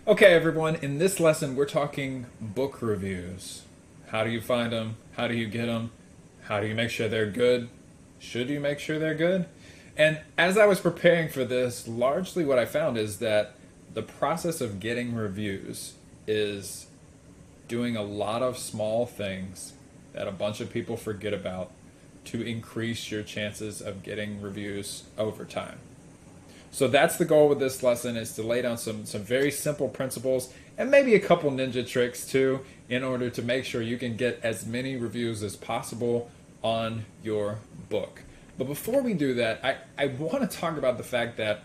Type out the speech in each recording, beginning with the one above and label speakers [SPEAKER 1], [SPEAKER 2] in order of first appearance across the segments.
[SPEAKER 1] Okay, everyone, in this lesson, we're talking book reviews. How do you find them? How do you get them? How do you make sure they're good? Should you make sure they're good? And as I was preparing for this, largely what I found is that the process of getting reviews is doing a lot of small things that a bunch of people forget about to increase your chances of getting reviews over time. So that's the goal with this lesson, is to lay down some very simple principles and maybe a couple ninja tricks too, in order to make sure you can get as many reviews as possible on your book. But before we do that, I want to talk about the fact that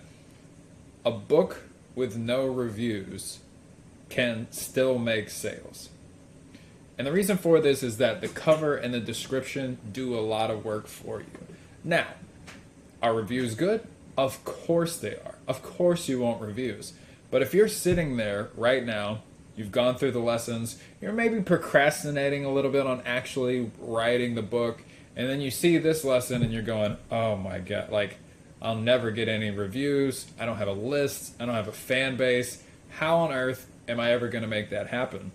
[SPEAKER 1] a book with no reviews can still make sales. And the reason for this is that the cover and the description do a lot of work for you. Now, are reviews good? Of course they are. Of course you want reviews. But if you're sitting there right now, you've gone through the lessons, you're maybe procrastinating a little bit on actually writing the book, and then you see this lesson and you're going, oh my God, like, I'll never get any reviews. I don't have a list. I don't have a fan base. How on earth am I ever going to make that happen?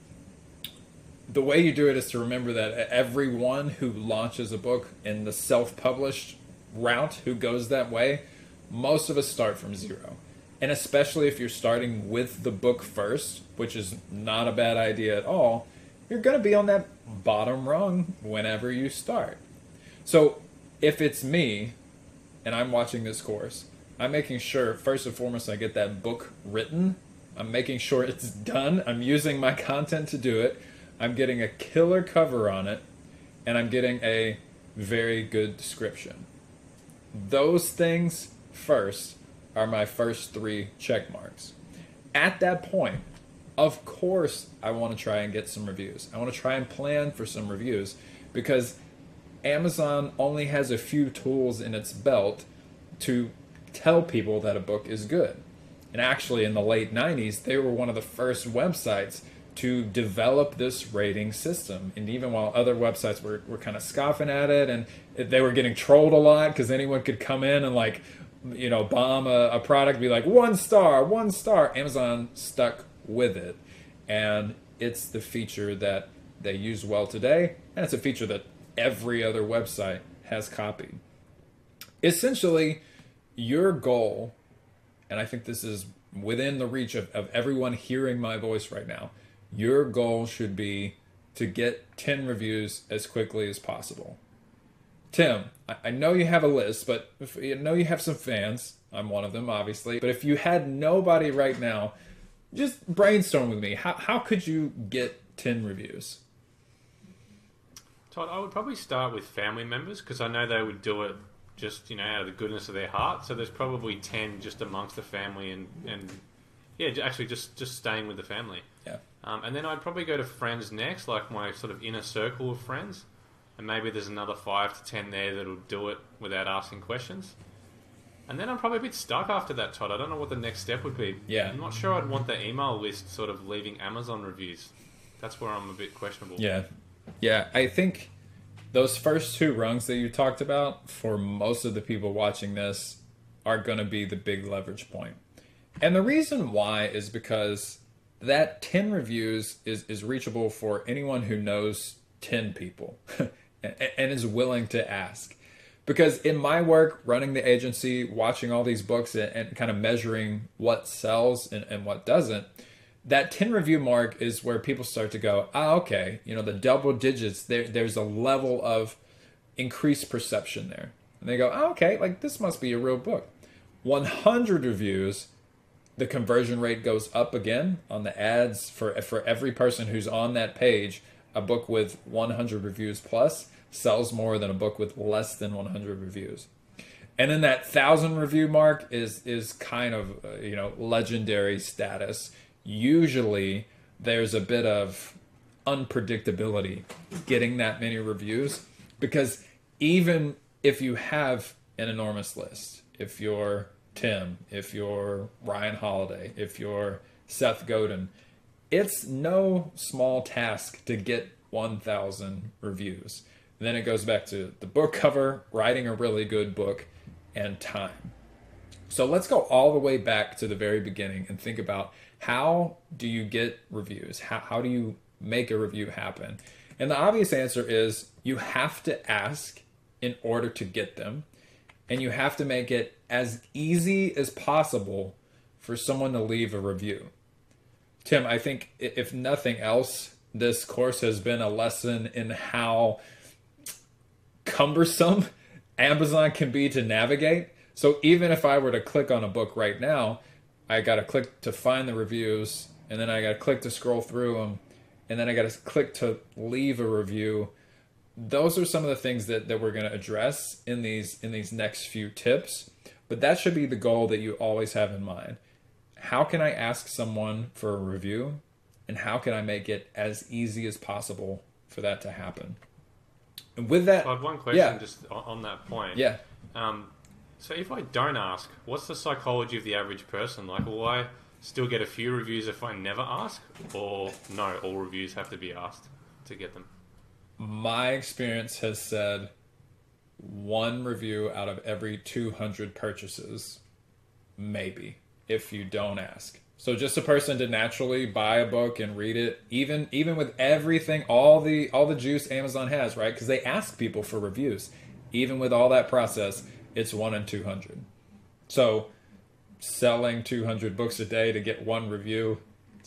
[SPEAKER 1] The way you do it is to remember that everyone who launches a book in the self-published route, who goes that way, most of us start from zero. And especially if you're starting with the book first, which is not a bad idea at all, you're going to be on that bottom rung whenever you start. So if it's me and I'm watching this course, I'm making sure, first and foremost, I get that book written. I'm making sure it's done. I'm using my content to do it. I'm getting a killer cover on it, and I'm getting a very good description. Those things first are my first three check marks. At that point, of course, I want to try and get some reviews. I want to try and plan for some reviews, because Amazon only has a few tools in its belt to tell people that a book is good. And actually, in the late 90s, they were one of the first websites to develop this rating system. And even while other websites were kind of scoffing at it, and they were getting trolled a lot because anyone could come in and, like, you know, bomb a product, be like, 1 star, 1 star. Amazon stuck with it. And it's the feature that they use well today. And it's a feature that every other website has copied. Essentially, your goal, and I think this is within the reach of everyone hearing my voice right now, your goal should be to get 10 reviews as quickly as possible. Tim, I know you have a list, but I know you have some fans. I'm one of them, obviously. But if you had nobody right now, just brainstorm with me. How could you get 10 reviews?
[SPEAKER 2] Todd, I would probably start with family members, because I know they would do it just, out of the goodness of their heart. So there's probably 10 just amongst the family, and yeah, actually just staying with the family.
[SPEAKER 1] Yeah.
[SPEAKER 2] And then I'd probably go to friends next, like my sort of inner circle of friends. And maybe there's another 5 to 10 there that'll do it without asking questions. And then I'm probably a bit stuck after that, Todd. I don't know what the next step would be.
[SPEAKER 1] Yeah.
[SPEAKER 2] I'm not sure I'd want the email list sort of leaving Amazon reviews. That's where I'm a bit questionable.
[SPEAKER 1] Yeah. Yeah, I think those first two rungs that you talked about, for most of the people watching this, are going to be the big leverage point. And the reason why is because that 10 reviews is reachable for anyone who knows 10 people and is willing to ask. Because in my work, running the agency, watching all these books and kind of measuring what sells and what doesn't, that 10 review mark is where people start to go, okay, the double digits, there's a level of increased perception there. And they go, okay, like, this must be a real book. 100 reviews, the conversion rate goes up again on the ads for every person who's on that page. A book with 100 reviews plus sells more than a book with less than 100 reviews. And then that 1,000 review mark is kind of legendary status. Usually there's a bit of unpredictability getting that many reviews, because even if you have an enormous list, if you're Tim, if you're Ryan Holiday, if you're Seth Godin, it's no small task to get 1,000 reviews. And then it goes back to the book cover, writing a really good book, and time. So let's go all the way back to the very beginning and think about How do you get reviews? How do you make a review happen? And the obvious answer is you have to ask in order to get them. And you have to make it as easy as possible for someone to leave a review. Tim, I think if nothing else, this course has been a lesson in how cumbersome Amazon can be to navigate. So even if I were to click on a book right now, I got to click to find the reviews, and then I got to click to scroll through them, and then I got to click to leave a review. Those are some of the things that we're going to address in these next few tips. But that should be the goal that you always have in mind. How can I ask someone for a review, and how can I make it as easy as possible for that to happen? And with that,
[SPEAKER 2] I have one question just on that point.
[SPEAKER 1] Yeah.
[SPEAKER 2] So if I don't ask, what's the psychology of the average person? Like, will I still get a few reviews if I never ask? Or no, all reviews have to be asked to get them?
[SPEAKER 1] My experience has said 1 review out of every 200 purchases, maybe, if you don't ask. So just a person to naturally buy a book and read it, even with everything, all the juice Amazon has, right? Because they ask people for reviews. Even with all that process, it's 1 in 200. So selling 200 books a day to get 1 review,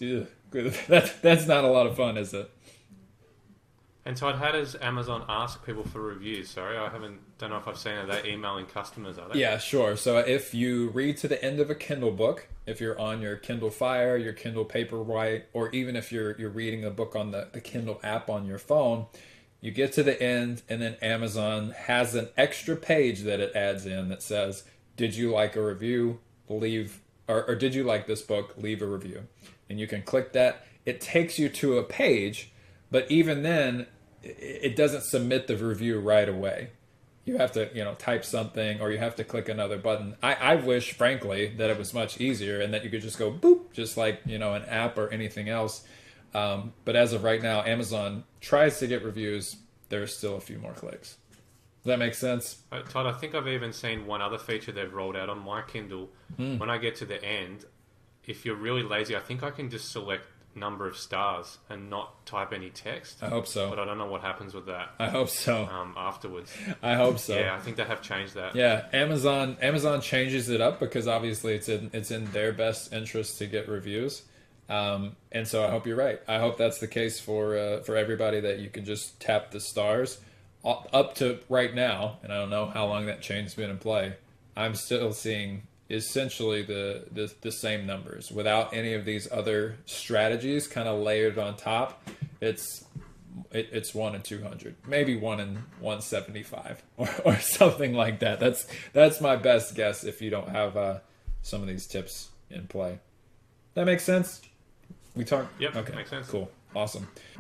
[SPEAKER 1] that's not a lot of fun, is it?
[SPEAKER 2] And Todd, how does Amazon ask people for reviews? Sorry, don't know if I've seen it. They're emailing customers, are they?
[SPEAKER 1] Yeah, sure. So if you read to the end of a Kindle book, if you're on your Kindle Fire, your Kindle Paperwhite, or even if you're reading a book on the Kindle app on your phone, you get to the end, and then Amazon has an extra page that it adds in that says, did you like a review? Leave, or did you like this book? Leave a review. And you can click that. It takes you to a page, but even then, it doesn't submit the review right away. You have to, type something, or you have to click another button. I wish, frankly, that it was much easier and that you could just go boop, just like, an app or anything else. But as of right now, Amazon tries to get reviews. There's still a few more clicks. Does that make sense?
[SPEAKER 2] Todd, I think I've even seen one other feature they've rolled out on my Kindle. When I get to the end, if you're really lazy, I think I can just select number of stars and not type any text.
[SPEAKER 1] I hope so.
[SPEAKER 2] But I don't know what happens with that.
[SPEAKER 1] I hope so.
[SPEAKER 2] Afterwards.
[SPEAKER 1] I hope so.
[SPEAKER 2] Yeah, I think they have changed that.
[SPEAKER 1] Yeah, Amazon changes it up because obviously it's in their best interest to get reviews. And so I hope you're right. I hope that's the case for everybody, that you can just tap the stars up to right now. And I don't know how long that change has been in play. I'm still seeing essentially the same numbers without any of these other strategies kind of layered on top. It's 1 in 200, maybe 1 in 175 or something like that. That's my best guess if you don't have some of these tips in play. That makes sense? We talked?
[SPEAKER 2] Yep,
[SPEAKER 1] okay,
[SPEAKER 2] makes sense.
[SPEAKER 1] Cool. Awesome.